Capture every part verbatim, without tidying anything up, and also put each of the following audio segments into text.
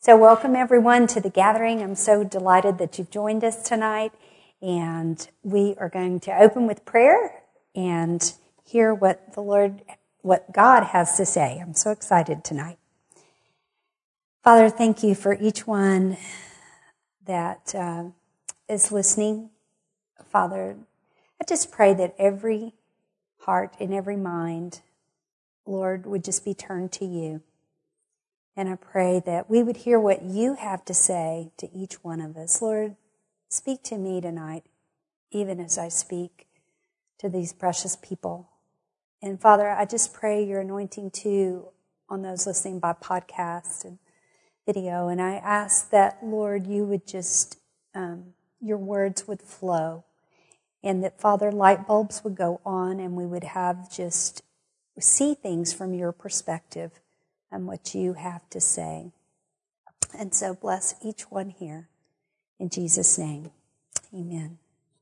So welcome everyone to the gathering. I'm so delighted that you've joined us tonight. And we are going to open with prayer and hear what the Lord, what God has to say. I'm so excited tonight. Father, thank you for each one that uh, is listening. Father, I just pray that every heart and every mind, Lord, would just be turned to you. And I pray that we would hear what you have to say to each one of us. Lord, speak to me tonight, even as I speak to these precious people. And Father, I just pray your anointing too on those listening by podcast and video. And I ask that, Lord, you would just, um, your words would flow. And that, Father, light bulbs would go on and we would have just see things from your perspective and what you have to say. And so bless each one here. In Jesus' name, amen.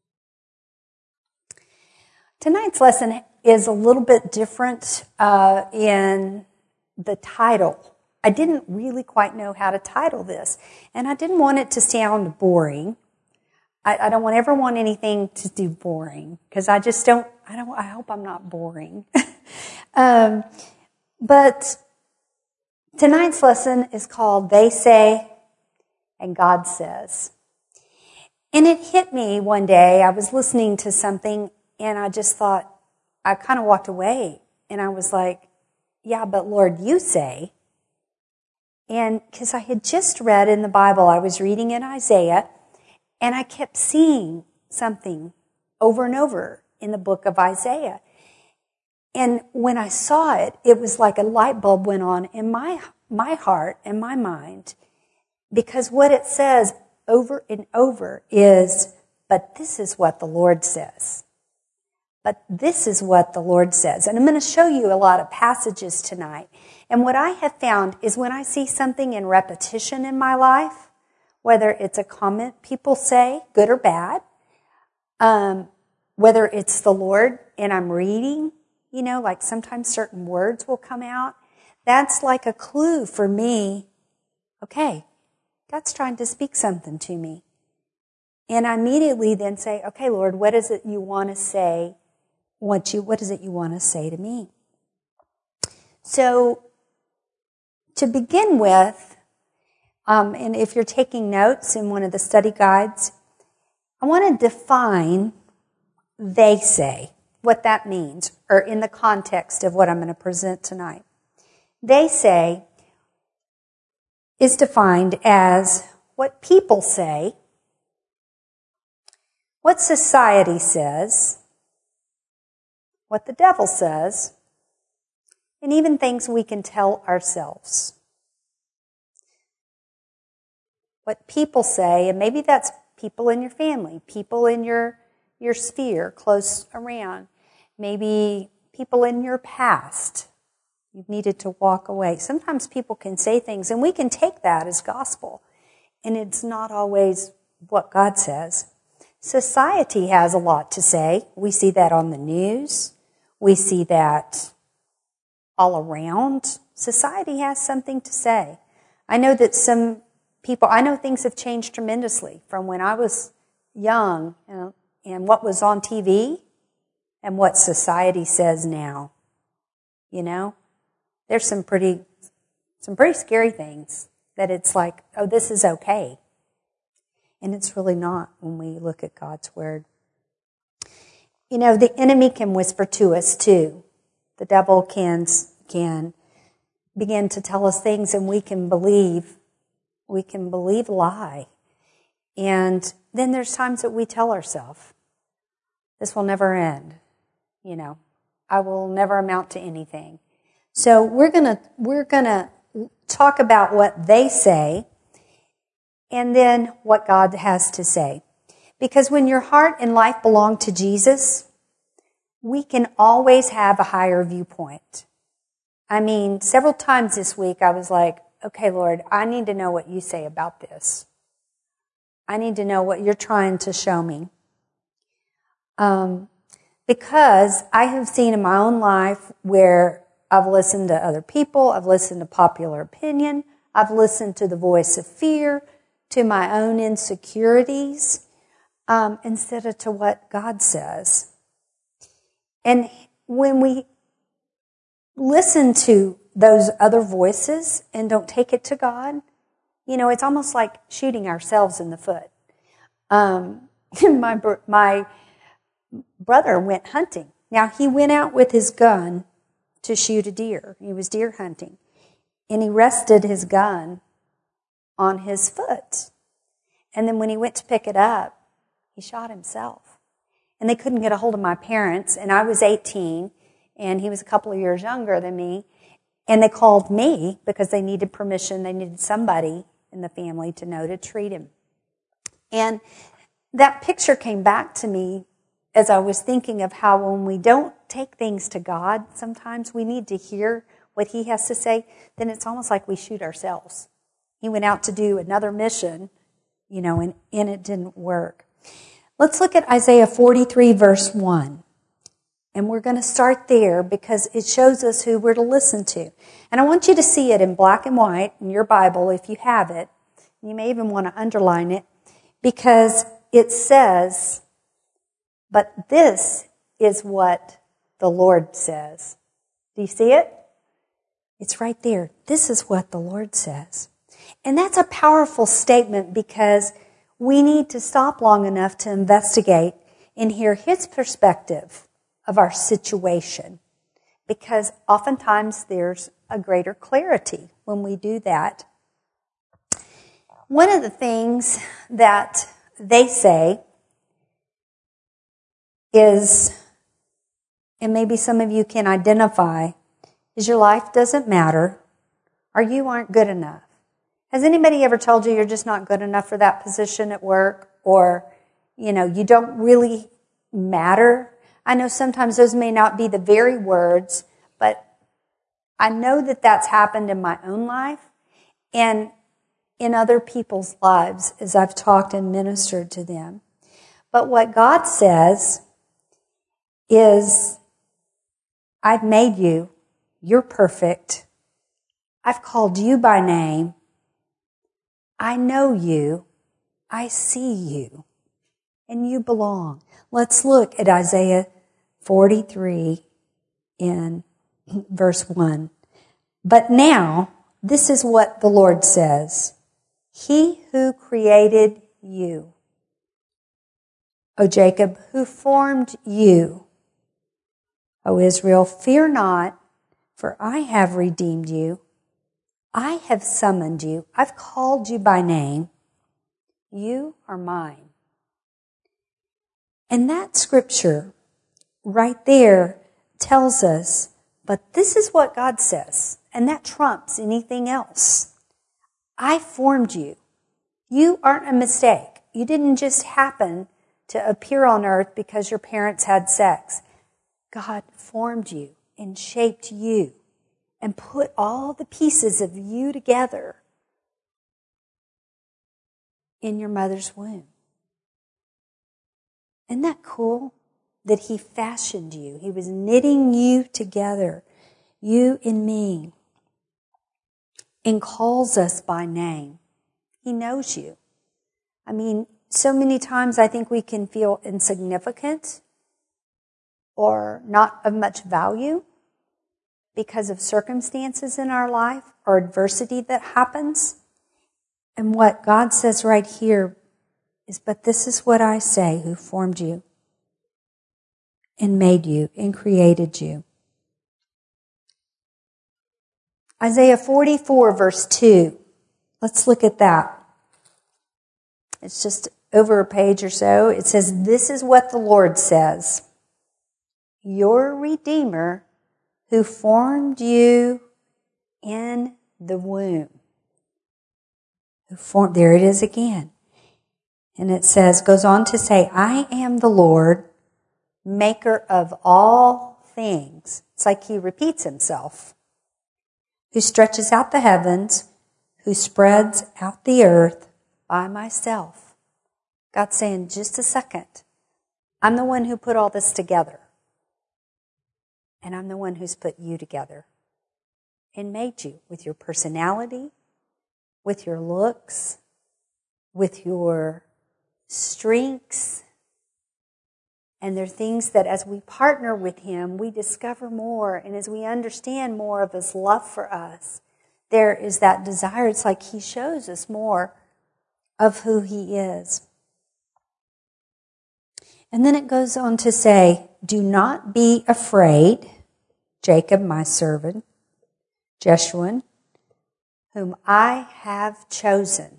Tonight's lesson is a little bit different uh, in the title. I didn't really quite know how to title this, and I didn't want it to sound boring. I, I don't want ever want anything to do boring, because I just don't, I don't, I hope I'm not boring. um, but tonight's lesson is called They Say and God Says. And it hit me one day. I was listening to something and I just thought, I kind of walked away and I was like, yeah, but Lord, you say. And because I had just read in the Bible, I was reading in Isaiah, and I kept seeing something over and over in the book of Isaiah. And when I saw it, it was like a light bulb went on in my my heart and my mind, because what it says over and over is, but this is what the Lord says. But this is what the Lord says. And I'm going to show you a lot of passages tonight. And what I have found is when I see something in repetition in my life, whether it's a comment people say, good or bad, um, whether it's the Lord and I'm reading, you know, like sometimes certain words will come out. That's like a clue for me. Okay, God's trying to speak something to me. And I immediately then say, okay, Lord, what is it you want to say? What you, what is it you want to say to me? So, to begin with, um, and if you're taking notes in one of the study guides, I want to define they say, what that means, or in the context of what I'm going to present tonight. They say is defined as what people say, what society says, what the devil says, and even things we can tell ourselves. What people say, and maybe that's people in your family, people in your, your sphere, close around. Maybe people in your past. You've needed to walk away. Sometimes people can say things, and we can take that as gospel. And it's not always what God says. Society has a lot to say. We see that on the news. We see that all around. Society has something to say. I know that some people, I know things have changed tremendously from when I was young, you know, and what was on T V and what society says now. You know? There's some pretty, some pretty scary things that it's like, oh, this is okay. And it's really not when we look at God's Word. You know, the enemy can whisper to us too. The devil can, can begin to tell us things and we can believe, we can believe a lie. And then there's times that we tell ourselves, this will never end. You know, I will never amount to anything. So we're gonna, we're gonna talk about what they say and then what God has to say. Because when your heart and life belong to Jesus, we can always have a higher viewpoint. I mean, several times this week I was like, okay, Lord, I need to know what you say about this. I need to know what you're trying to show me. Um, because I have seen in my own life where I've listened to other people, I've listened to popular opinion, I've listened to the voice of fear, to my own insecurities, um, instead of to what God says. And when we listen to those other voices and don't take it to God, you know, it's almost like shooting ourselves in the foot. Um, my my brother went hunting. Now, he went out with his gun to shoot a deer. He was deer hunting. And he rested his gun on his foot. And then when he went to pick it up, he shot himself. And they couldn't get a hold of my parents. And I was eighteen, and he was a couple of years younger than me. And they called me because they needed permission. They needed somebody in the family to know to treat him. And that picture came back to me as I was thinking of how when we don't take things to God, sometimes we need to hear what he has to say, then it's almost like we shoot ourselves. He went out to do another mission, you know, and, and it didn't work. Let's look at Isaiah forty-three, verse one. And we're going to start there because it shows us who we're to listen to. And I want you to see it in black and white in your Bible if you have it. You may even want to underline it because it says, but this is what the Lord says. Do you see it? It's right there. This is what the Lord says. And that's a powerful statement because we need to stop long enough to investigate and hear his perspective of our situation. Because oftentimes there's a greater clarity when we do that. One of the things that they say is, and maybe some of you can identify, is your life doesn't matter or you aren't good enough. Has anybody ever told you you're just not good enough for that position at work, or, you know, you don't really matter? I know sometimes those may not be the very words, but I know that that's happened in my own life and in other people's lives as I've talked and ministered to them. But what God says is, I've made you. You're perfect. I've called you by name. I know you. I see you. And you belong. Let's look at Isaiah forty-three in verse one. But now, this is what the Lord says. He who created you, O Jacob, who formed you, O Israel, fear not, for I have redeemed you. I have summoned you. I've called you by name. You are mine. And that scripture right there tells us, but this is what God says, and that trumps anything else. I formed you. You aren't a mistake. You didn't just happen to appear on earth because your parents had sex. God formed you and shaped you and put all the pieces of you together in your mother's womb. Isn't that cool? That he fashioned you. He was knitting you together, you and me, and calls us by name. He knows you. I mean, so many times I think we can feel insignificant or not of much value because of circumstances in our life or adversity that happens. And what God says right here is, but this is what I say, who formed you and made you and created you. Isaiah forty-four, verse two. Let's look at that. It's just over a page or so. It says, this is what the Lord says. Your Redeemer who formed you in the womb. Who formed, there it is again. And it says, goes on to say, I am the Lord, maker of all things. It's like he repeats himself. Who stretches out the heavens, who spreads out the earth by myself. God's saying, just a second. I'm the one who put all this together. And I'm the one who's put you together and made you with your personality, with your looks, with your strengths. And there are things that as we partner with Him, we discover more. And as we understand more of His love for us, there is that desire. It's like He shows us more of who He is. And then it goes on to say, do not be afraid, Jacob, my servant, Jeshurun, whom I have chosen.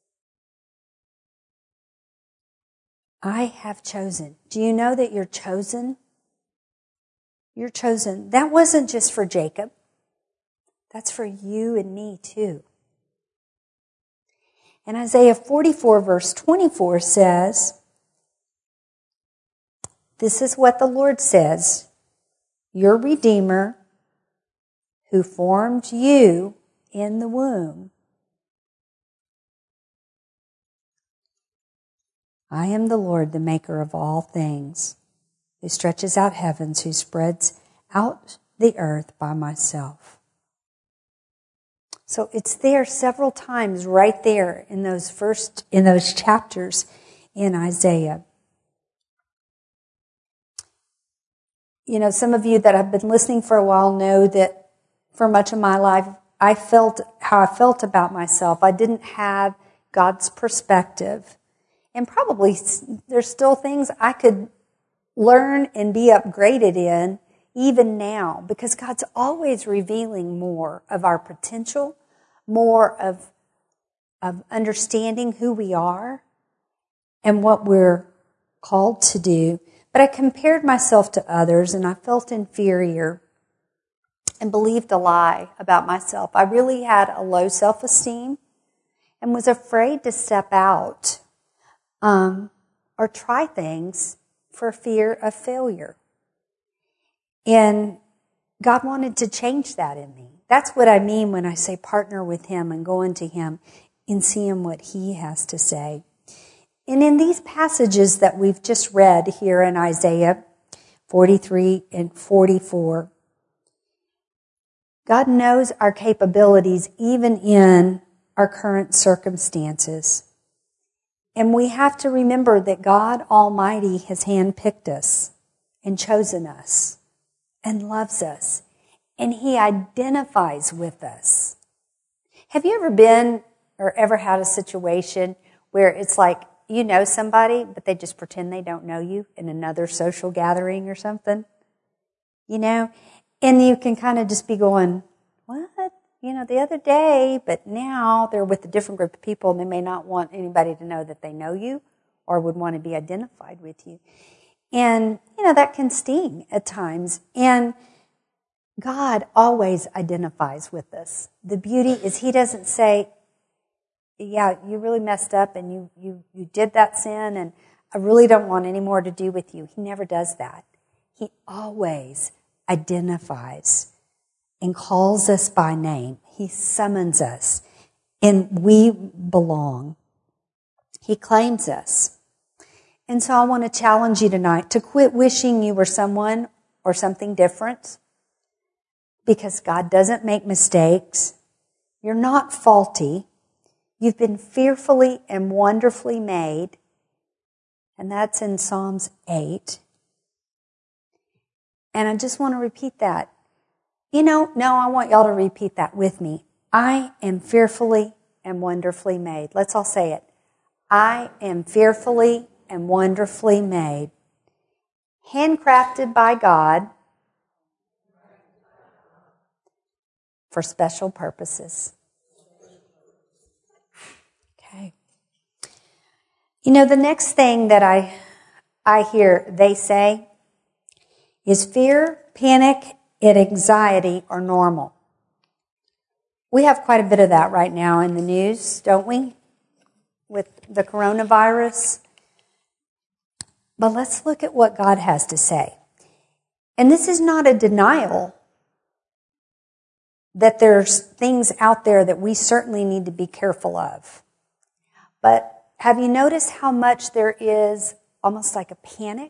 I have chosen. Do you know that you're chosen? You're chosen. That wasn't just for Jacob. That's for you and me too. And Isaiah forty-four verse twenty-four says, this is what the Lord says, your Redeemer who formed you in the womb. I am the Lord, the maker of all things, who stretches out heavens, who spreads out the earth by myself. So it's there several times right there in those first, in those chapters in Isaiah. You know, some of you that have been listening for a while know that for much of my life, I felt how I felt about myself. I didn't have God's perspective. And probably there's still things I could learn and be upgraded in even now, because God's always revealing more of our potential, more of, of understanding who we are and what we're called to do. But I compared myself to others and I felt inferior and believed a lie about myself. I really had a low self-esteem and was afraid to step out um, or try things for fear of failure. And God wanted to change that in me. That's what I mean when I say partner with Him and go into Him and see Him what He has to say. And in these passages that we've just read here in Isaiah forty-three and forty-four, God knows our capabilities even in our current circumstances. And we have to remember that God Almighty has handpicked us and chosen us and loves us. And He identifies with us. Have you ever been or ever had a situation where it's like you know somebody, but they just pretend they don't know you in another social gathering or something? You know? And you can kind of just be going, what? You know, the other day, but now they're with a different group of people and they may not want anybody to know that they know you or would want to be identified with you. And, you know, that can sting at times. And God always identifies with us. The beauty is He doesn't say, yeah, you really messed up and you, you, you did that sin and I really don't want any more to do with you. He never does that. He always identifies and calls us by name. He summons us and we belong. He claims us. And so I want to challenge you tonight to quit wishing you were someone or something different, because God doesn't make mistakes. You're not faulty. You've been fearfully and wonderfully made. And that's in Psalms eight. And I just want to repeat that. You know, no, I want y'all to repeat that with me. I am fearfully and wonderfully made. Let's all say it. I am fearfully and wonderfully made. Handcrafted by God for special purposes. Okay. You know, the next thing that I I hear they say is fear, panic, and anxiety are normal. We have quite a bit of that right now in the news, don't we? With the coronavirus. But let's look at what God has to say. And this is not a denial that there's things out there that we certainly need to be careful of. But have you noticed how much there is almost like a panic?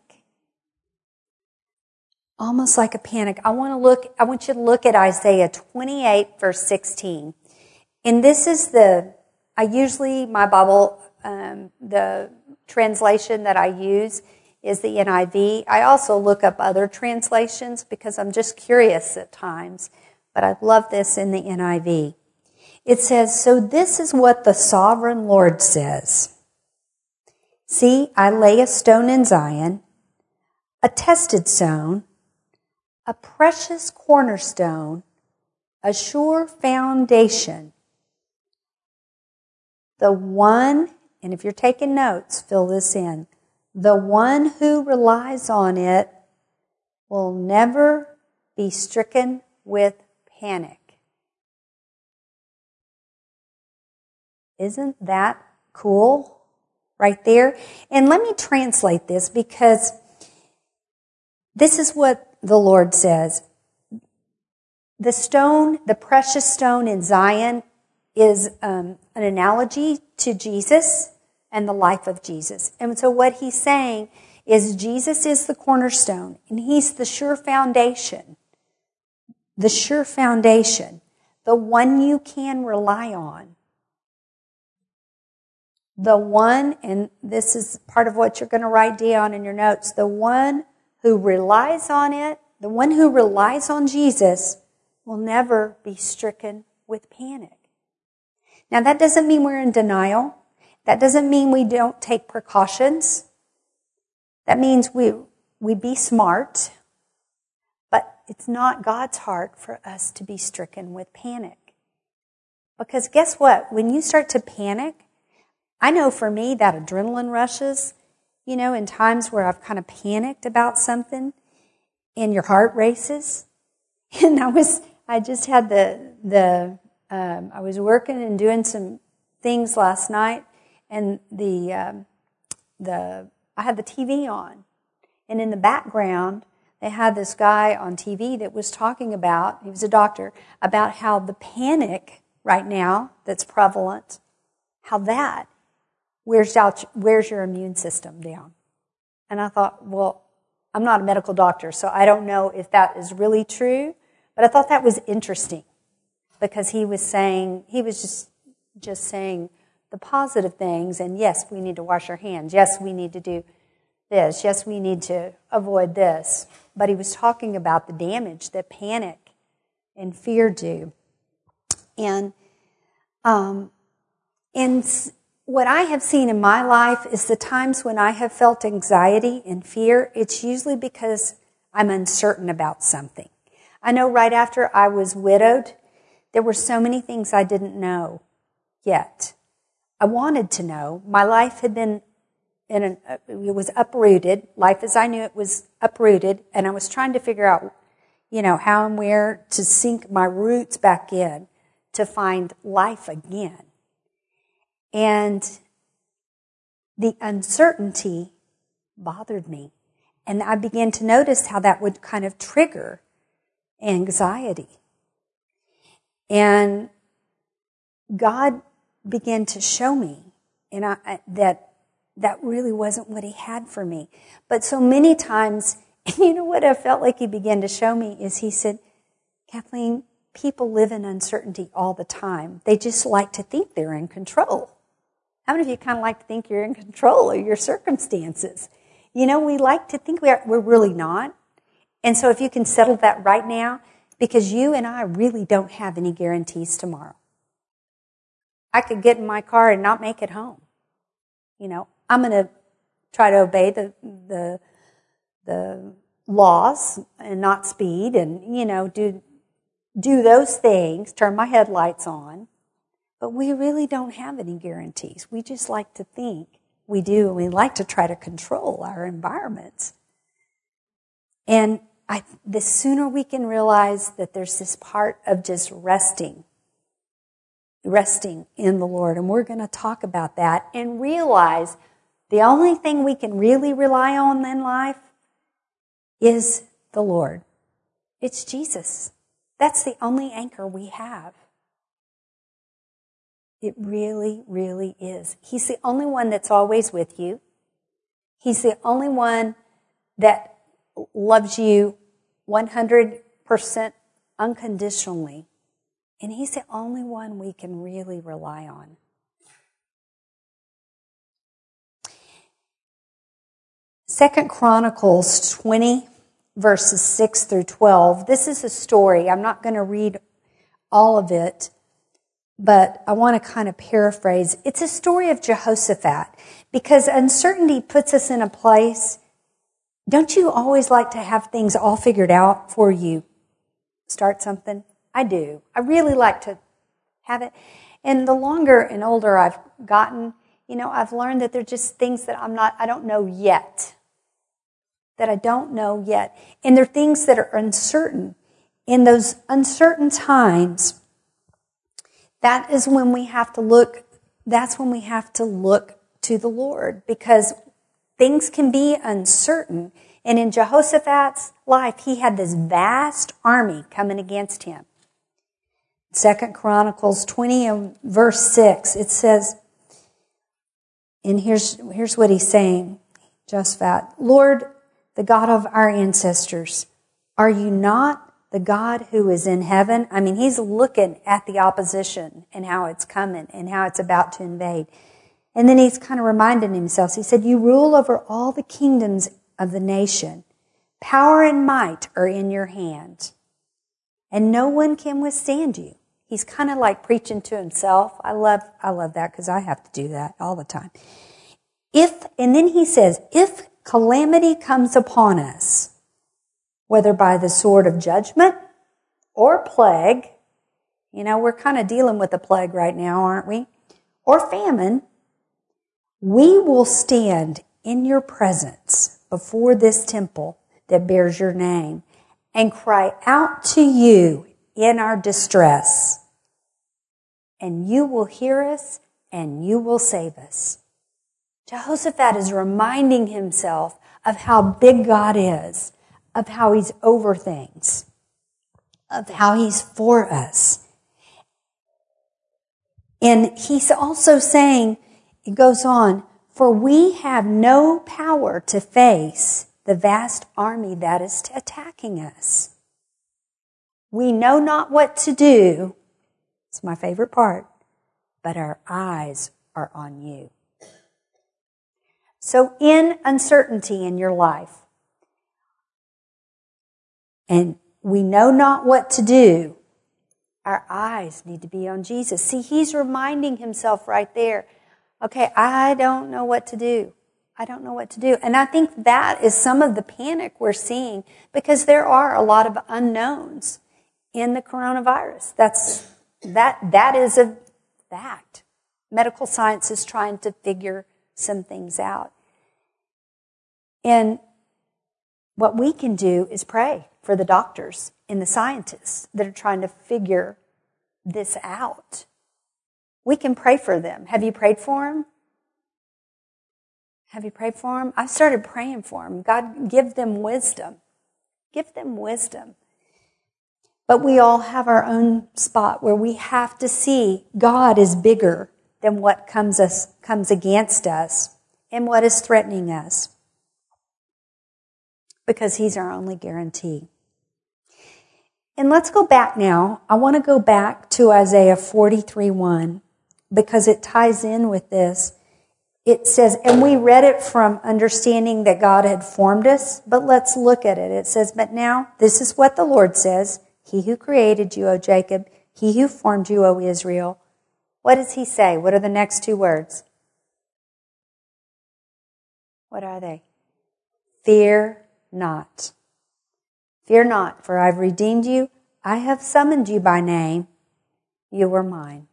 Almost like a panic. I want to look, I want you to look at Isaiah twenty-eight verse sixteen. And this is the I usually, my Bible, um, the translation that I use is the N I V. I also look up other translations because I'm just curious at times, but I love this in the N I V. It says, "So this is what the sovereign Lord says. See, I lay a stone in Zion, a tested stone, a precious cornerstone, a sure foundation. The one," and if you're taking notes, fill this in, "the one who relies on it will never be stricken with panic." Isn't that cool? Right there. And let me translate this because this is what the Lord says. The stone, the precious stone in Zion, is um, an analogy to Jesus and the life of Jesus. And so what he's saying is Jesus is the cornerstone, and he's the sure foundation. The sure foundation. The one you can rely on. The one, and this is part of what you're going to write down in your notes, the one who relies on it, the one who relies on Jesus will never be stricken with panic. Now that doesn't mean we're in denial. That doesn't mean we don't take precautions. That means we, we be smart. But it's not God's heart for us to be stricken with panic. Because guess what? When you start to panic, I know for me that adrenaline rushes, you know, in times where I've kind of panicked about something and your heart races. And I was, I just had the, the, um, I was working and doing some things last night, and the, um, the, I had the T V on. And in the background, they had this guy on T V that was talking about, he was a doctor, about how the panic right now that's prevalent, how that wears out, wears your immune system down. And I thought, well, I'm not a medical doctor, so I don't know if that is really true, but I thought that was interesting because he was saying, he was just, just saying the positive things, and yes, we need to wash our hands. Yes, we need to do this. Yes, we need to avoid this. But he was talking about the damage that panic and fear do. And, um, and what I have seen in my life is the times when I have felt anxiety and fear, it's usually because I'm uncertain about something. I know right after I was widowed, there were so many things I didn't know yet. I wanted to know. My life had been in an, it was uprooted. Life as I knew it was uprooted, and I was trying to figure out, you know, how and where to sink my roots back in to find life again. And the uncertainty bothered me. And I began to notice how that would kind of trigger anxiety. And God began to show me and I, that that really wasn't what he had for me. But so many times, and you know what I felt like he began to show me is he said, Kathleen, people live in uncertainty all the time. They just like to think they're in control. How many of you kind of like to think you're in control of your circumstances? You know, we like to think we are, we're really not. And so if you can settle that right now, because you and I really don't have any guarantees tomorrow. I could get in my car and not make it home. You know, I'm going to try to obey the, the, the laws and not speed and, you know, do, do those things, turn my headlights on. But we really don't have any guarantees. We just like to think we do, and we like to try to control our environments. And I, the sooner we can realize that there's this part of just resting, resting in the Lord, and we're going to talk about that, and realize the only thing we can really rely on in life is the Lord. It's Jesus. That's the only anchor we have. It really, really is. He's the only one that's always with you. He's the only one that loves you one hundred percent unconditionally. And he's the only one we can really rely on. Second Chronicles twenty, verses six through twelve. This is a story. I'm not going to read all of it, but I want to kind of paraphrase. It's a story of Jehoshaphat, because uncertainty puts us in a place. Don't you always like to have things all figured out before you start something? I do. I really like to have it. And the longer and older I've gotten, you know, I've learned that there are just things that I'm not, I don't know yet. That I don't know yet. And there are things that are uncertain. In those uncertain times, that is when we have to look, that's when we have to look to the Lord, because things can be uncertain. And in Jehoshaphat's life, he had this vast army coming against him. Second Chronicles twenty and verse six, it says, and here's, here's what he's saying, Jehoshaphat, Lord, the God of our ancestors, are you not the God who is in heaven? I mean, he's looking at the opposition and how it's coming and how it's about to invade. And then he's kind of reminding himself. He said, you rule over all the kingdoms of the nation. Power and might are in your hand, and no one can withstand you. He's kind of like preaching to himself. I love, I love that because I have to do that all the time. If, and then he says, if calamity comes upon us, whether by the sword of judgment or plague, you know, we're kind of dealing with a plague right now, aren't we? Or famine, we will stand in your presence before this temple that bears your name and cry out to you in our distress. And you will hear us and you will save us. Jehoshaphat is reminding himself of how big God is, of how he's over things, of how he's for us. And he's also saying, it goes on, for we have no power to face the vast army that is attacking us. We know not what to do. It's my favorite part. But our eyes are on you. So in uncertainty in your life, and we know not what to do, our eyes need to be on Jesus. See, he's reminding himself right there, okay, I don't know what to do. I don't know what to do. And I think that is some of the panic we're seeing, because there are a lot of unknowns in the coronavirus. That's, that, that is a fact. Medical science is trying to figure some things out. And what we can do is pray for the doctors and the scientists that are trying to figure this out. We can pray for them. Have you prayed for them? Have you prayed for them? I started praying for them. God, give them wisdom. Give them wisdom. But we all have our own spot where we have to see God is bigger than what comes us comes against us and what is threatening us, because he's our only guarantee. And let's go back now. I want to go back to Isaiah forty-three one, because it ties in with this. It says, and we read it from understanding that God had formed us, but let's look at it. It says, but now this is what the Lord says, he who created you, O Jacob, he who formed you, O Israel. What does he say? What are the next two words? What are they? Fear not. Fear not, for I've redeemed you. I have summoned you by name. You are mine.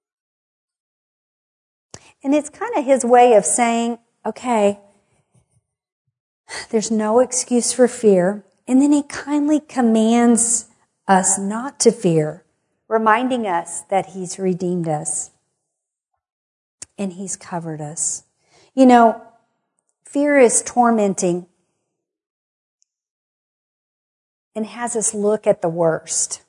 And it's kind of his way of saying, okay, there's no excuse for fear. And then he kindly commands us not to fear, reminding us that he's redeemed us and he's covered us. You know, fear is tormenting and has us look at the worst.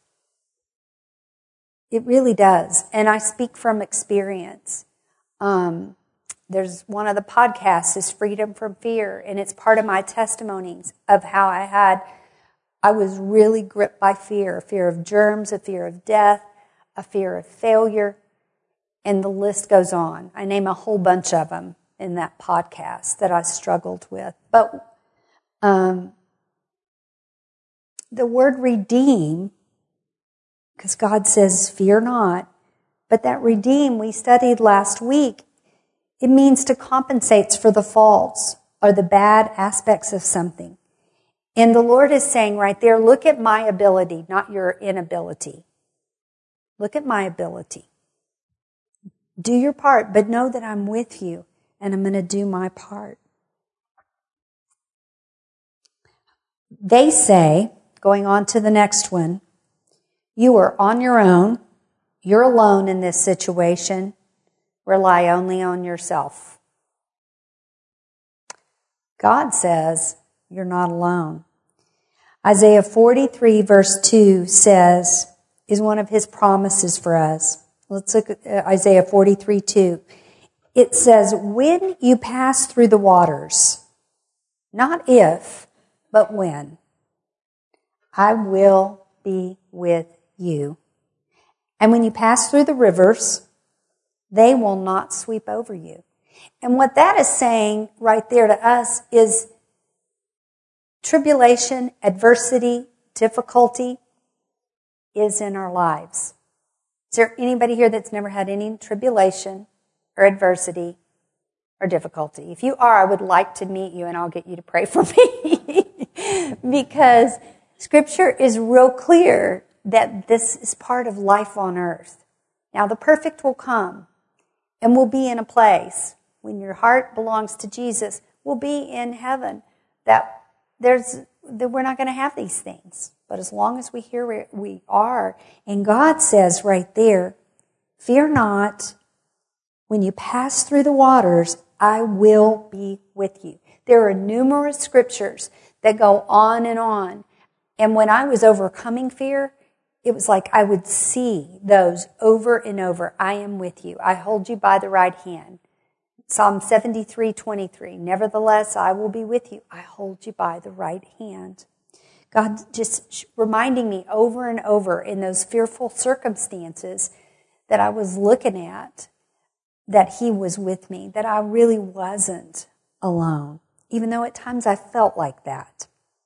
It really does. And I speak from experience. Um, there's one of the podcasts is Freedom from Fear, and it's part of my testimonies of how I had, I was really gripped by fear, a fear of germs, a fear of death, a fear of failure, and the list goes on. I name a whole bunch of them. in that podcast that I struggled with. But um, the word redeem, because God says, fear not, but that redeem we studied last week, it means to compensate for the faults or the bad aspects of something. And the Lord is saying right there, look at my ability, not your inability. Look at my ability. Do your part, but know that I'm with you and I'm going to do my part. They say, going on to the next one, you are on your own. You're alone in this situation. Rely only on yourself. God says you're not alone. Isaiah forty-three verse two says, is one of his promises for us. Let's look at Isaiah forty-three two. It says, when you pass through the waters, not if, but when, I will be with you. And when you pass through the rivers, they will not sweep over you. And what that is saying right there to us is tribulation, adversity, difficulty is in our lives. Is there anybody here that's never had any tribulation or adversity or difficulty? If you are, I would like to meet you and I'll get you to pray for me. Because Scripture is real clear that this is part of life on earth. Now the perfect will come and will be in a place when your heart belongs to Jesus, will be in heaven. That there's that we're not going to have these things. But as long as we hear where we are, and God says right there, fear not, when you pass through the waters, I will be with you. There are numerous scriptures that go on and on. And when I was overcoming fear, it was like I would see those over and over. I am with you. I hold you by the right hand. Psalm seventy-three twenty-three. Nevertheless, I will be with you. I hold you by the right hand. God just reminding me over and over in those fearful circumstances that I was looking at, that He was with me, that I really wasn't alone, even though at times I felt like that.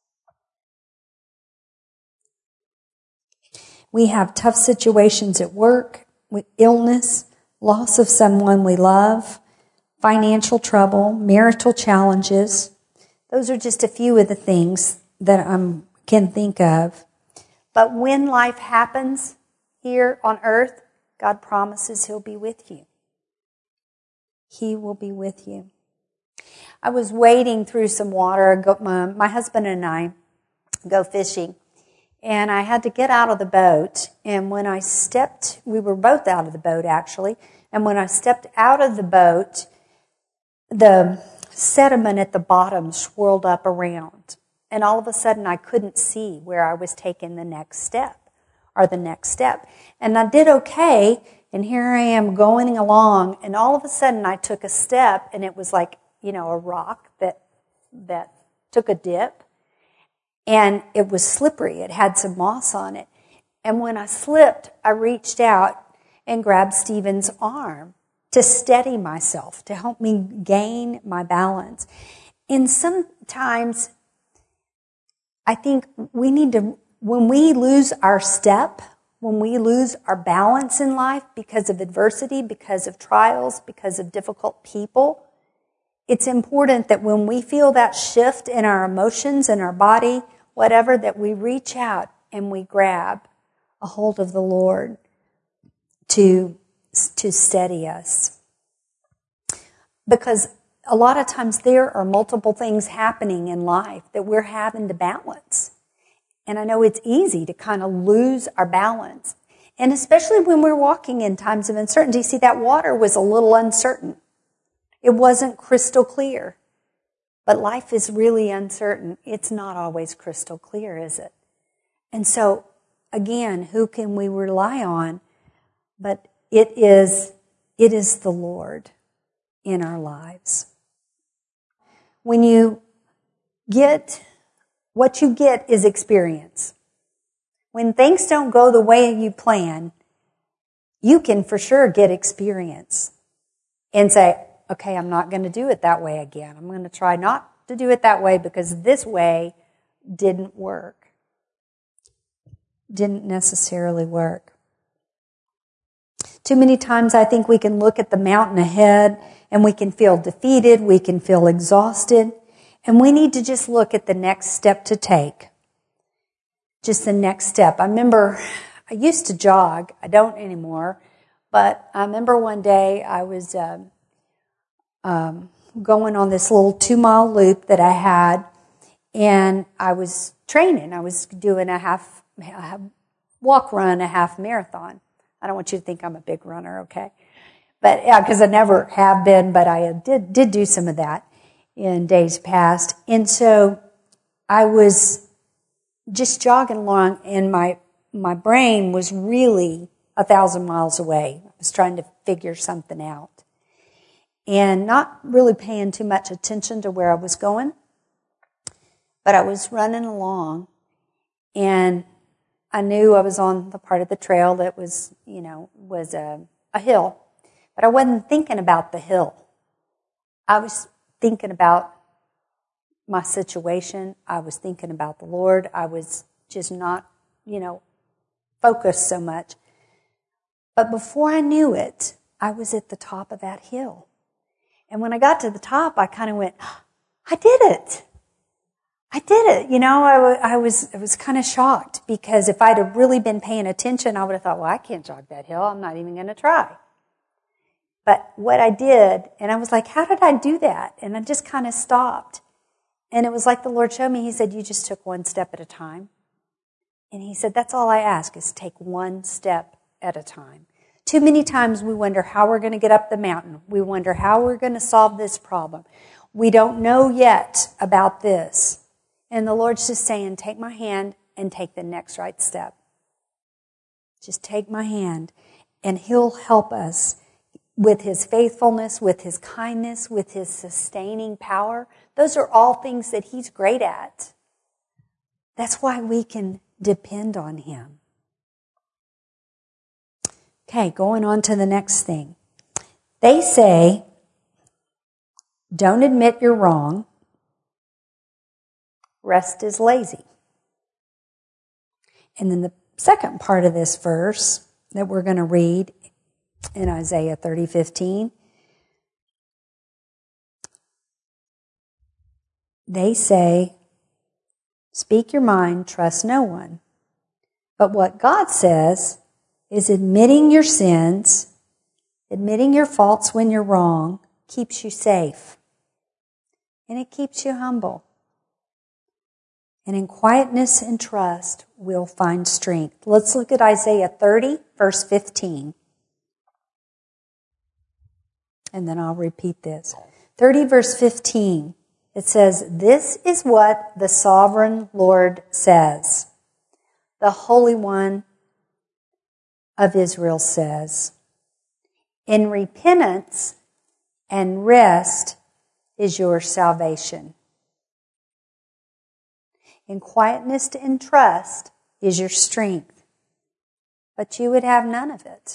We have tough situations at work, with illness, loss of someone we love, financial trouble, marital challenges. Those are just a few of the things that I can think of. But when life happens here on earth, God promises He'll be with you. He will be with you. I was wading through some water. My, my husband and I go fishing. And I had to get out of the boat. And when I stepped, we were both out of the boat actually. And when I stepped out of the boat, the sediment at the bottom swirled up around. And all of a sudden I couldn't see where I was taking the next step or the next step. And I did okay. And here I am going along. And all of a sudden I took a step and it was like, you know, a rock that, that took a dip. And it was slippery. It had some moss on it. And when I slipped, I reached out and grabbed Stephen's arm to steady myself, to help me gain my balance. And sometimes I think we need to, when we lose our step, when we lose our balance in life because of adversity, because of trials, because of difficult people, it's important that when we feel that shift in our emotions and our body, whatever, that we reach out and we grab a hold of the Lord to, to steady us. Because a lot of times there are multiple things happening in life that we're having to balance. And I know it's easy to kind of lose our balance. And especially when we're walking in times of uncertainty. See, that water was a little uncertain. It wasn't crystal clear. But life is really uncertain. It's not always crystal clear, is it? And so, again, who can we rely on? But it is, it is the Lord in our lives. When you get, what you get is experience. When things don't go the way you plan, you can for sure get experience and say, okay, I'm not going to do it that way again. I'm going to try not to do it that way because this way didn't work. Didn't necessarily work. Too many times I think we can look at the mountain ahead and we can feel defeated, we can feel exhausted, and we need to just look at the next step to take. Just the next step. I remember I used to jog. I don't anymore. But I remember one day I was uh, um, going on this little two-mile loop that I had, and I was training. I was doing a half, a walk run, a half marathon. I don't want you to think I'm a big runner, okay? But yeah, because I never have been, but I did did do some of that in days past. And so I was just jogging along, and my my brain was really a thousand miles away. I was trying to figure something out and not really paying too much attention to where I was going. But I was running along, and I knew I was on the part of the trail that was, you know, was a, a hill. But I wasn't thinking about the hill. I was thinking about my situation. I was thinking about the Lord. I was just not, you know, focused so much. But before I knew it, I was at the top of that hill. And when I got to the top, I kind of went, I did it. I did it. You know, I, w- I was I was kind of shocked because if I'd have really been paying attention, I would have thought, well, I can't jog that hill. I'm not even going to try. But what I did, and I was like, how did I do that? And I just kind of stopped. And it was like the Lord showed me. He said, you just took one step at a time. And he said, that's all I ask is take one step at a time. Too many times we wonder how we're going to get up the mountain. We wonder how we're going to solve this problem. We don't know yet about this. And the Lord's just saying, take my hand and take the next right step. Just take my hand, and he'll help us with his faithfulness, with his kindness, with his sustaining power. Those are all things that he's great at. That's why we can depend on him. Okay, going on to the next thing. They say, don't admit you're wrong. Rest is lazy. And then the second part of this verse that we're going to read in Isaiah thirty fifteen, they say, speak your mind, trust no one. But what God says is admitting your sins, admitting your faults when you're wrong, keeps you safe. And it keeps you humble. And in quietness and trust, we'll find strength. Let's look at Isaiah thirty, verse fifteen. And then I'll repeat this. thirty, verse fifteen. It says, this is what the sovereign Lord says. The Holy One of Israel says, in repentance and rest is your salvation. In quietness and trust is your strength. But you would have none of it.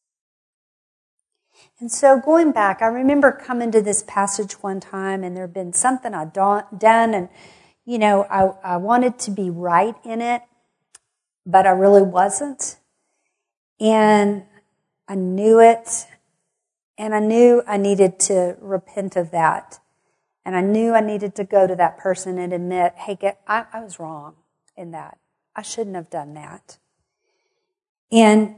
And so going back, I remember coming to this passage one time, and there had been something I'd done, and, you know, I, I wanted to be right in it, but I really wasn't. And I knew it, and I knew I needed to repent of that. And I knew I needed to go to that person and admit, hey, get, I, I was wrong in that. I shouldn't have done that. And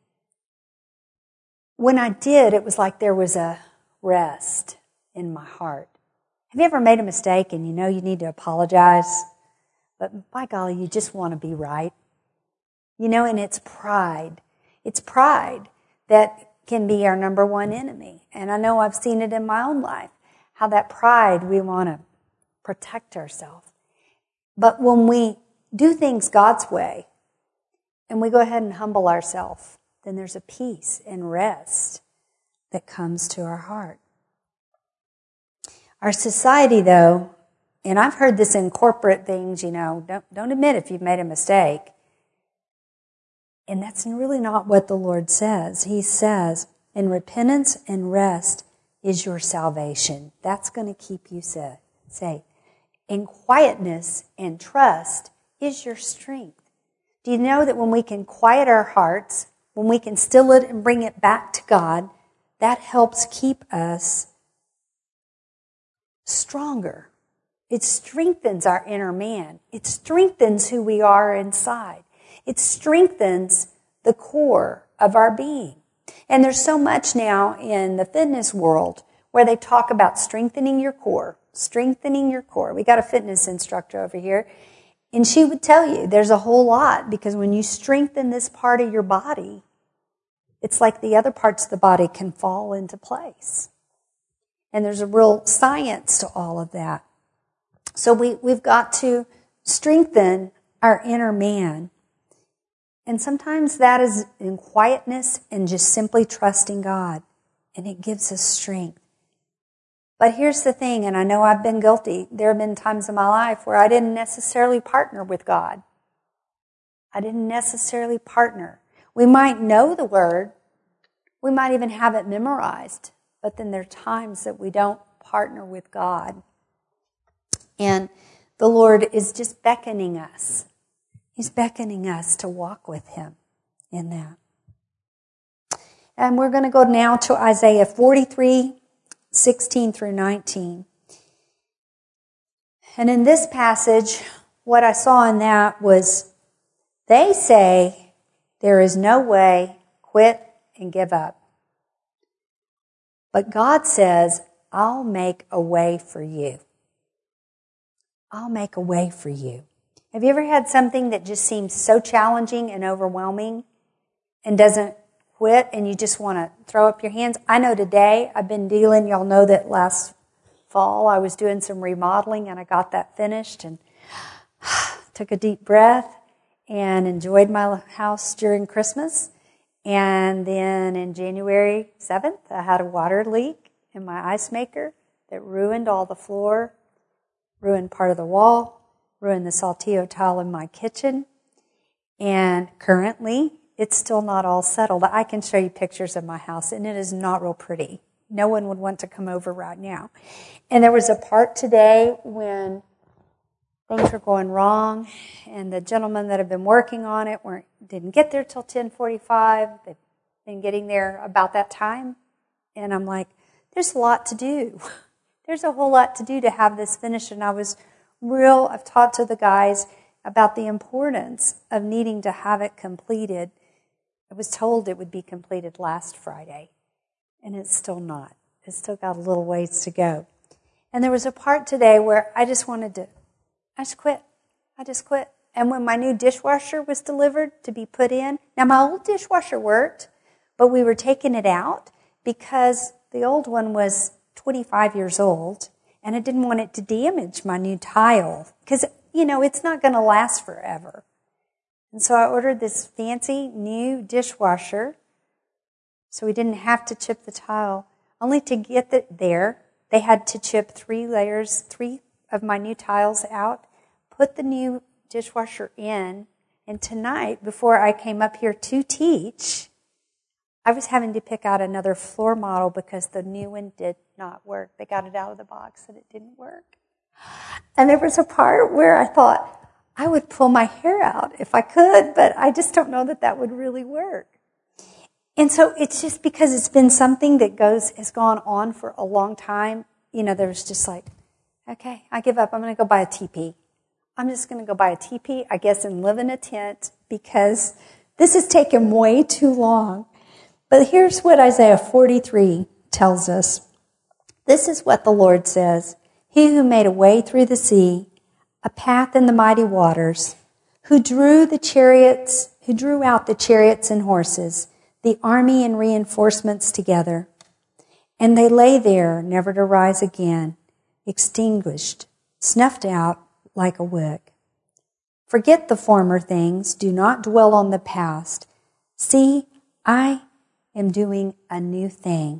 when I did, it was like there was a rest in my heart. Have you ever made a mistake and you know you need to apologize? But by golly, you just want to be right. You know, and it's pride. It's pride that can be our number one enemy. And I know I've seen it in my own life, how that pride, we want to protect ourselves. But when we do things God's way, and we go ahead and humble ourselves, then there's a peace and rest that comes to our heart. Our society, though, and I've heard this in corporate things, you know, don't, don't admit if you've made a mistake. And that's really not what the Lord says. He says, in repentance and rest is your salvation. That's going to keep you safe. And quietness and trust is your strength. Do you know that when we can quiet our hearts, when we can still it and bring it back to God, that helps keep us stronger. It strengthens our inner man. It strengthens who we are inside. It strengthens the core of our being. And there's so much now in the fitness world where they talk about strengthening your core, strengthening your core. We got a fitness instructor over here, and she would tell you there's a whole lot, because when you strengthen this part of your body, it's like the other parts of the body can fall into place. And there's a real science to all of that. So we, we've got to strengthen our inner man. And sometimes that is in quietness and just simply trusting God. And it gives us strength. But here's the thing, and I know I've been guilty. There have been times in my life where I didn't necessarily partner with God. I didn't necessarily partner. We might know the word. We might even have it memorized. But then there are times that we don't partner with God. And the Lord is just beckoning us. He's beckoning us to walk with Him in that. And we're going to go now to Isaiah forty-three, sixteen through nineteen. And in this passage, what I saw in that was, they say, there is no way, quit and give up. But God says, I'll make a way for you. I'll make a way for you. Have you ever had something that just seems so challenging and overwhelming and doesn't quit and you just want to throw up your hands? I know today I've been dealing, y'all know that last fall I was doing some remodeling and I got that finished and took a deep breath and enjoyed my house during Christmas. And then in January seventh, I had a water leak in my ice maker that ruined all the floor, ruined part of the wall, ruined the saltillo tile in my kitchen. And currently, it's still not all settled. I can show you pictures of my house, and it is not real pretty. No one would want to come over right now. And there was a part today when things were going wrong, and the gentlemen that have been working on it weren't didn't get there till ten forty-five. They've been getting there about that time. And I'm like, there's a lot to do. There's a whole lot to do to have this finished. And I was real, I've talked to the guys about the importance of needing to have it completed. I was told it would be completed last Friday, and it's still not. It's still got a little ways to go. And there was a part today where I just wanted to, I just quit. I just quit. And when my new dishwasher was delivered to be put in, now my old dishwasher worked, but we were taking it out because the old one was twenty-five years old, and I didn't want it to damage my new tile because, you know, it's not going to last forever. And so I ordered this fancy new dishwasher so we didn't have to chip the tile. Only to get it there, they had to chip three layers, three of my new tiles out, put the new dishwasher in, and tonight, before I came up here to teach, I was having to pick out another floor model because the new one did not work. They got it out of the box and it didn't work. And there was a part where I thought, I would pull my hair out if I could, but I just don't know that that would really work. And so it's just because it's been something that goes has gone on for a long time. You know, there was just like, okay, I give up. I'm going to go buy a teepee. I'm just going to go buy a teepee, I guess, and live in a tent because this has taken way too long. But here's what Isaiah forty-three tells us. This is what the Lord says. He who made a way through the sea, a path in the mighty waters, who drew the chariots, who drew out the chariots and horses, the army and reinforcements together. And they lay there, never to rise again, extinguished, snuffed out like a wick. Forget the former things. Do not dwell on the past. See, I am doing a new thing.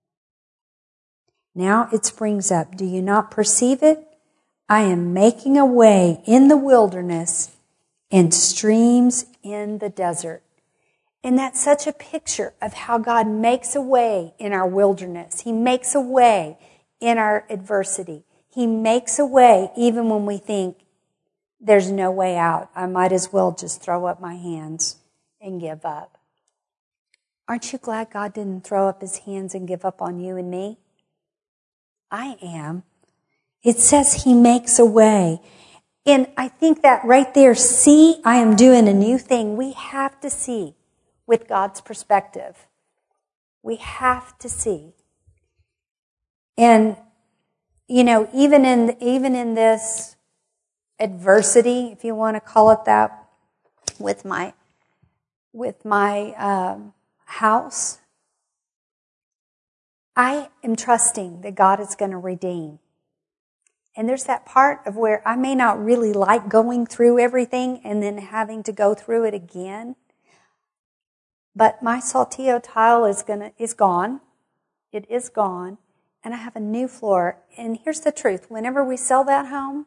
Now it springs up. Do you not perceive it? I am making a way in the wilderness and streams in the desert. And that's such a picture of how God makes a way in our wilderness. He makes a way in our adversity. He makes a way even when we think there's no way out. I might as well just throw up my hands and give up. Aren't you glad God didn't throw up his hands and give up on you and me? I am. It says he makes a way. And I think that right there, see, I am doing a new thing. We have to see with God's perspective. We have to see. And, you know, even in, even in this adversity, if you want to call it that, with my, with my um, house, I am trusting that God is going to redeem. And there's that part of where I may not really like going through everything and then having to go through it again. But my Saltillo tile is gonna is gone. It is gone. And I have a new floor. And here's the truth. Whenever we sell that home,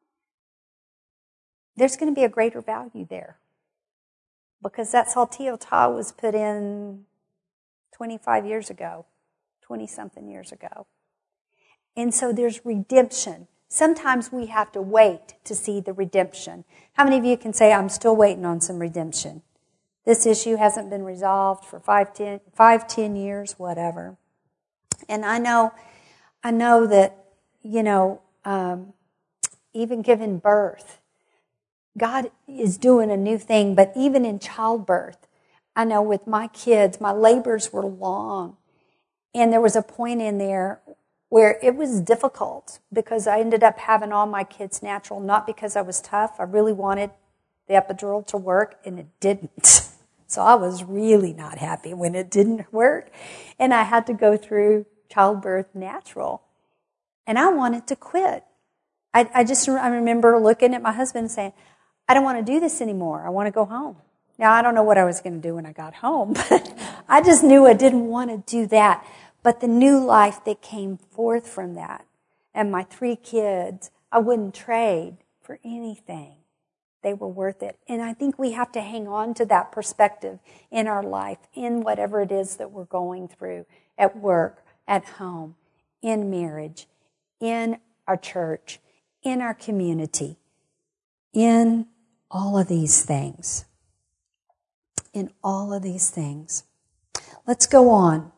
there's going to be a greater value there. Because that Saltillo tile was put in twenty-five years ago, twenty-something years ago. And so there's redemption. Sometimes we have to wait to see the redemption. How many of you can say, I'm still waiting on some redemption? This issue hasn't been resolved for five, ten, five, ten years, whatever. And I know, I know that, you know, um, even giving birth, God is doing a new thing, but even in childbirth, I know with my kids, my labors were long. And there was a point in there where it was difficult because I ended up having all my kids natural, not because I was tough. I really wanted the epidural to work, and it didn't. So I was really not happy when it didn't work. And I had to go through childbirth natural. And I wanted to quit. I, I just I remember looking at my husband and saying, I don't want to do this anymore. I want to go home. Now, I don't know what I was going to do when I got home, but I just knew I didn't want to do that. But the new life that came forth from that, and my three kids, I wouldn't trade for anything. They were worth it. And I think we have to hang on to that perspective in our life, in whatever it is that we're going through, at work, at home, in marriage, in our church, in our community, in all of these things. In all of these things. Let's go on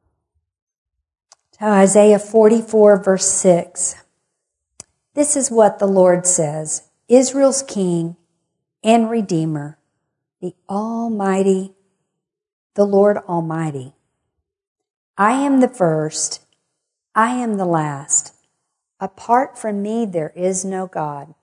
to Isaiah forty-four, verse six. This is what the Lord says, Israel's King and Redeemer, the Almighty, the Lord Almighty. I am the first, I am the last. Apart from me, there is no God.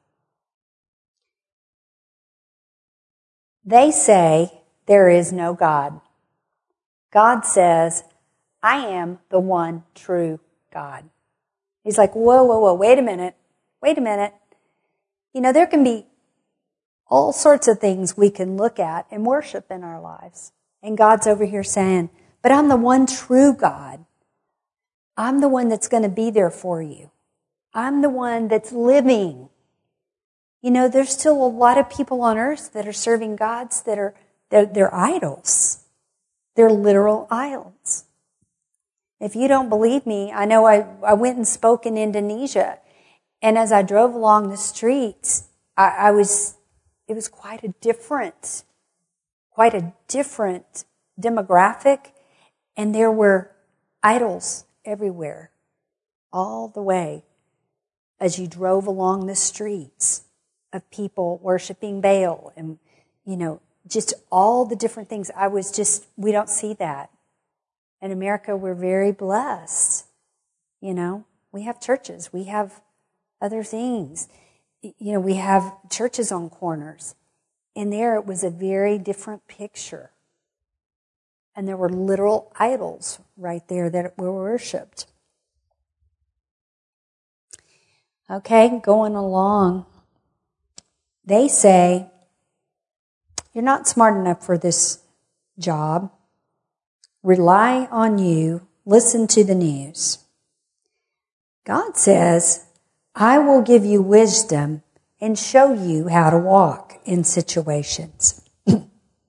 They say there is no God. God says, I am the one true God. He's like, whoa, whoa, whoa, wait a minute, wait a minute. You know, there can be all sorts of things we can look at and worship in our lives. And God's over here saying, but I'm the one true God. I'm the one that's going to be there for you. I'm the one that's living. You know, there's still a lot of people on earth that are serving gods that are, they're, they're idols. They're literal idols. If you don't believe me, I know I, I went and spoke in Indonesia, and as I drove along the streets, I, I was, it was quite a different, quite a different demographic, and there were idols everywhere, all the way as you drove along the streets of people worshiping Baal and, you know, just all the different things. I was just, we don't see that. In America, we're very blessed. You know, we have churches. We have other things. You know, we have churches on corners. And there it was a very different picture. And there were literal idols right there that were worshipped. Okay, going along. They say, you're not smart enough for this job. Rely on you. Listen to the news. God says, I will give you wisdom and show you how to walk in situations.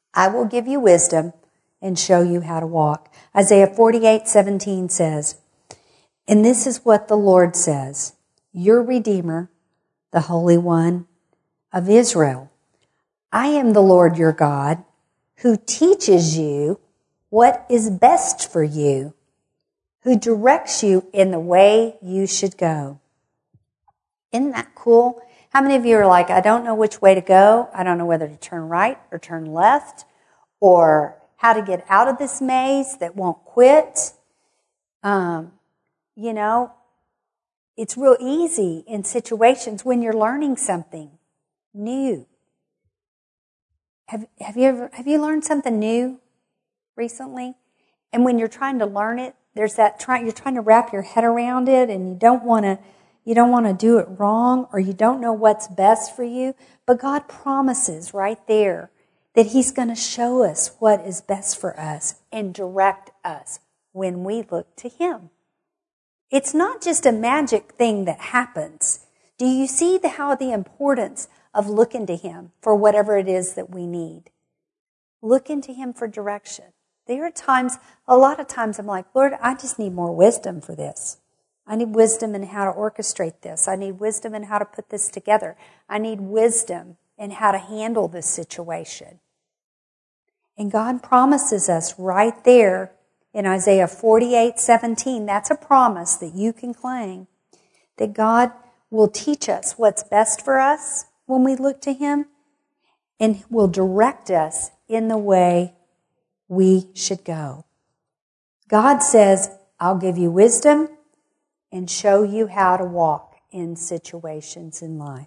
I will give you wisdom and show you how to walk. Isaiah forty-eight seventeen says, and this is what the Lord says, your Redeemer, the Holy One of Israel. I am the Lord your God, who teaches you what is best for you, who directs you in the way you should go. Isn't that cool? How many of you are like, I don't know which way to go. I don't know whether to turn right or turn left, or how to get out of this maze that won't quit. Um, you know, it's real easy in situations when you're learning something new. Have, have you ever, have you learned something new recently? And when you're trying to learn it, there's that try, you're trying to wrap your head around it, and you don't want to, you don't want to do it wrong, or you don't know what's best for you. But God promises right there that He's going to show us what is best for us and direct us when we look to Him. It's not just a magic thing that happens. Do you see the, how the importance of looking to Him for whatever it is that we need? Look into Him for direction. There are times, a lot of times I'm like, Lord, I just need more wisdom for this. I need wisdom in how to orchestrate this. I need wisdom in how to put this together. I need wisdom in how to handle this situation. And God promises us right there in Isaiah forty-eight seventeen, that's a promise that you can claim, that God will teach us what's best for us when we look to Him, and will direct us in the way we should go. God says, I'll give you wisdom and show you how to walk in situations in life.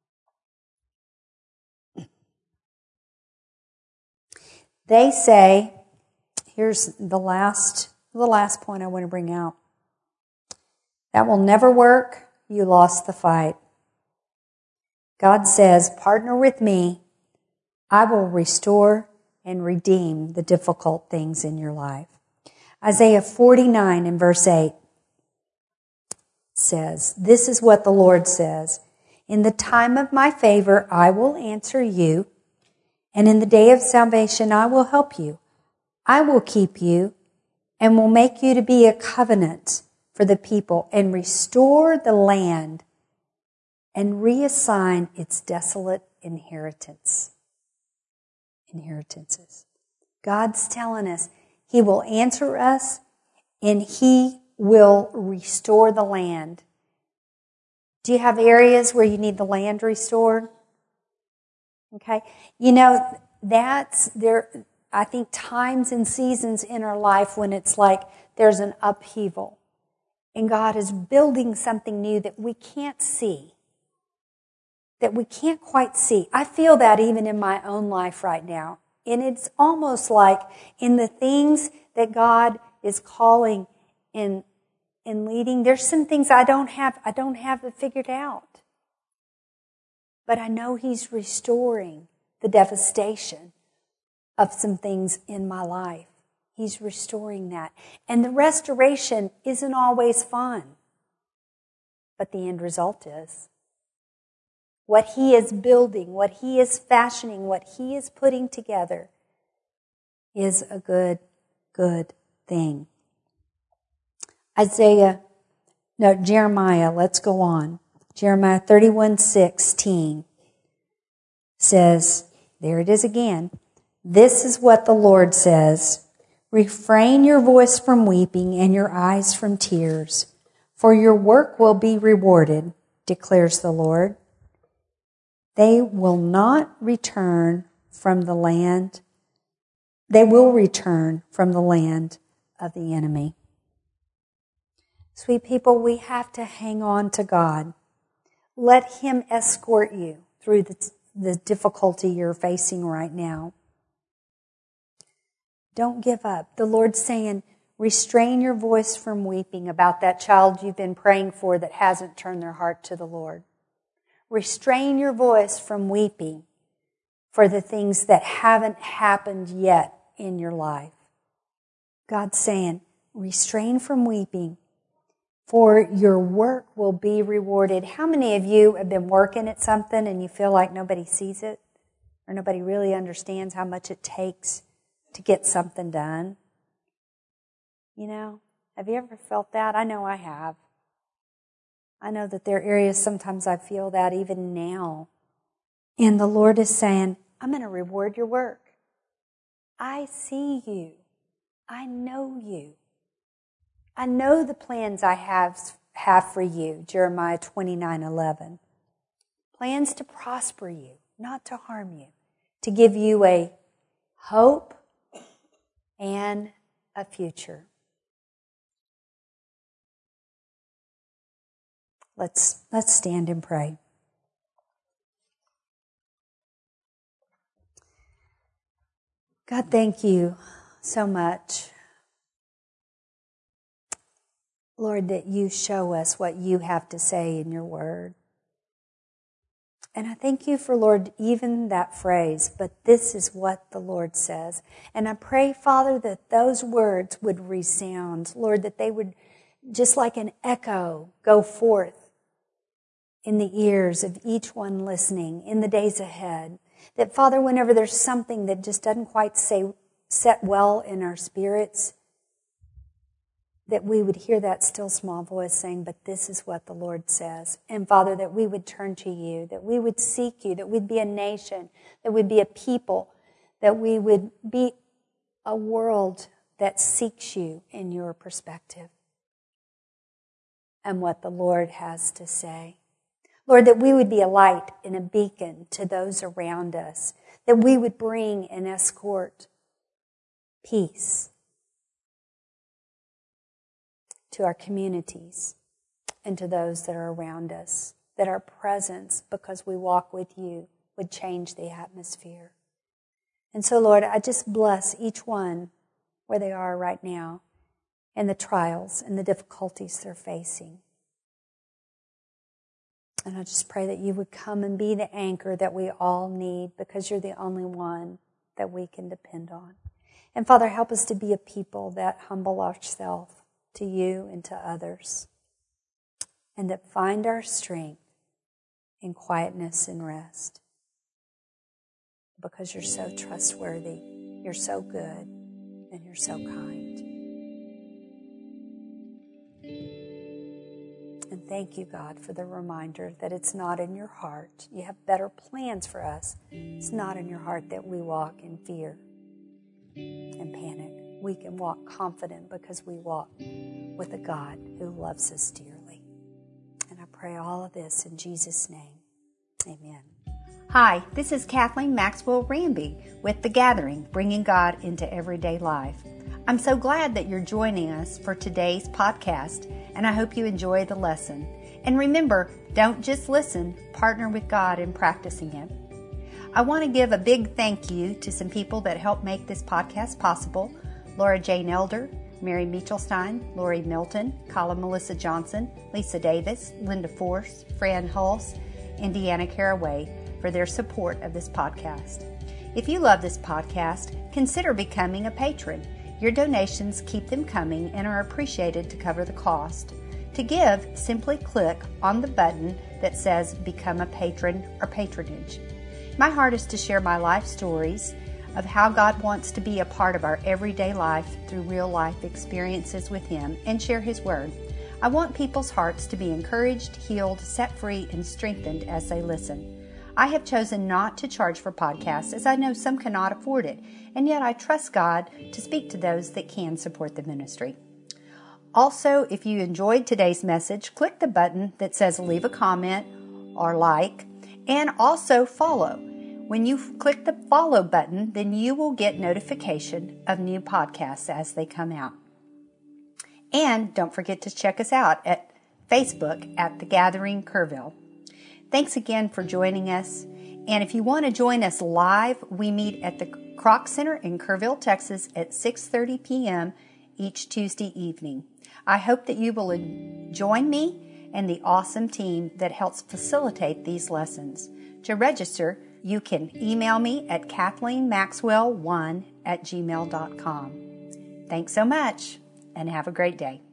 They say, here's the last, the last point I want to bring out. That will never work. You lost the fight. God says, partner with me. I will restore and redeem the difficult things in your life. Isaiah forty-nine and verse eight says, this is what the Lord says. In the time of my favor, I will answer you. And in the day of salvation, I will help you. I will keep you and will make you to be a covenant for the people and restore the land and reassign its desolate inheritance. Inheritances. God's telling us He will answer us and He will restore the land. Do you have areas where you need the land restored? Okay. You know, that's there, I think, times and seasons in our life when it's like there's an upheaval and God is building something new that we can't see, that we can't quite see. I feel that even in my own life right now. And it's almost like in the things that God is calling and, and leading, there's some things I don't have, I don't have it figured out. But I know He's restoring the devastation of some things in my life. He's restoring that. And the restoration isn't always fun. But the end result is what He is building, what He is fashioning, what He is putting together is a good, good thing. Isaiah, no, Jeremiah, let's go on. Jeremiah thirty-one sixteen says, there it is again, this is what the Lord says, refrain your voice from weeping and your eyes from tears, for your work will be rewarded, declares the Lord. They will not return from the land. They will return from the land of the enemy. Sweet people, we have to hang on to God. Let Him escort you through the, the difficulty you're facing right now. Don't give up. The Lord's saying, restrain your voice from weeping about that child you've been praying for that hasn't turned their heart to the Lord. Restrain your voice from weeping for the things that haven't happened yet in your life. God's saying, restrain from weeping, for your work will be rewarded. How many of you have been working at something and you feel like nobody sees it? or nobody really understands how much it takes to get something done. You know, have you ever felt that? I know I have. I know that there are areas sometimes I feel that even now. And the Lord is saying, I'm going to reward your work. I see you. I know you. I know the plans I have, have for you, Jeremiah twenty-nine eleven. Plans to prosper you, not to harm you, to give you a hope and a future. Let's, let's stand and pray. God, thank you so much, Lord, that you show us what you have to say in your word. And I thank you for, Lord, even that phrase, but this is what the Lord says. And I pray, Father, that those words would resound, Lord, that they would, just like an echo, go forth in the ears of each one listening in the days ahead. That, Father, whenever there's something that just doesn't quite say, set well in our spirits, that we would hear that still small voice saying, but this is what the Lord says. And, Father, that we would turn to you, that we would seek you, that we'd be a nation, that we'd be a people, that we would be a world that seeks you in your perspective and what the Lord has to say. Lord, that we would be a light and a beacon to those around us, that we would bring and escort peace to our communities and to those that are around us, that our presence, because we walk with you, would change the atmosphere. And so, Lord, I just bless each one where they are right now and the trials and the difficulties they're facing. And I just pray that you would come and be the anchor that we all need, because you're the only one that we can depend on. And Father, help us to be a people that humble ourselves to you and to others, and that find our strength in quietness and rest, because you're so trustworthy, you're so good, and you're so kind. And thank you, God, for the reminder that it's not in your heart. You have better plans for us. It's not in your heart that we walk in fear and panic. We can walk confident because we walk with a God who loves us dearly. And I pray all of this in Jesus' name. Amen. Hi, this is Kathleen Maxwell Ramby with The Gathering, bringing God into everyday life. I'm so glad that you're joining us for today's podcast, and I hope you enjoy the lesson. And remember, don't just listen, partner with God in practicing it. I want to give a big thank you to some people that helped make this podcast possible. Laura Jane Elder, Mary Michelstein, Lori Milton, Colin Melissa Johnson, Lisa Davis, Linda Force, Fran Hulse, and Deanna Caraway for their support of this podcast. If you love this podcast, consider becoming a patron. Your donations keep them coming and are appreciated to cover the cost. To give, simply click on the button that says Become a Patron or Patronage. My heart is to share my life stories of how God wants to be a part of our everyday life through real life experiences with Him and share His Word. I want people's hearts to be encouraged, healed, set free, and strengthened as they listen. I have chosen not to charge for podcasts, as I know some cannot afford it, and yet I trust God to speak to those that can support the ministry. Also, if you enjoyed today's message, click the button that says leave a comment or like, and also follow. When you click the follow button, then you will get notification of new podcasts as they come out. And don't forget to check us out at Facebook at The Gathering Kerrville. Thanks again for joining us. And if you want to join us live, we meet at the Kroc Center in Kerrville, Texas at six thirty p.m. each Tuesday evening. I hope that you will join me and the awesome team that helps facilitate these lessons. To register, you can email me at kathleen maxwell one at gmail dot com. Thanks so much, and have a great day.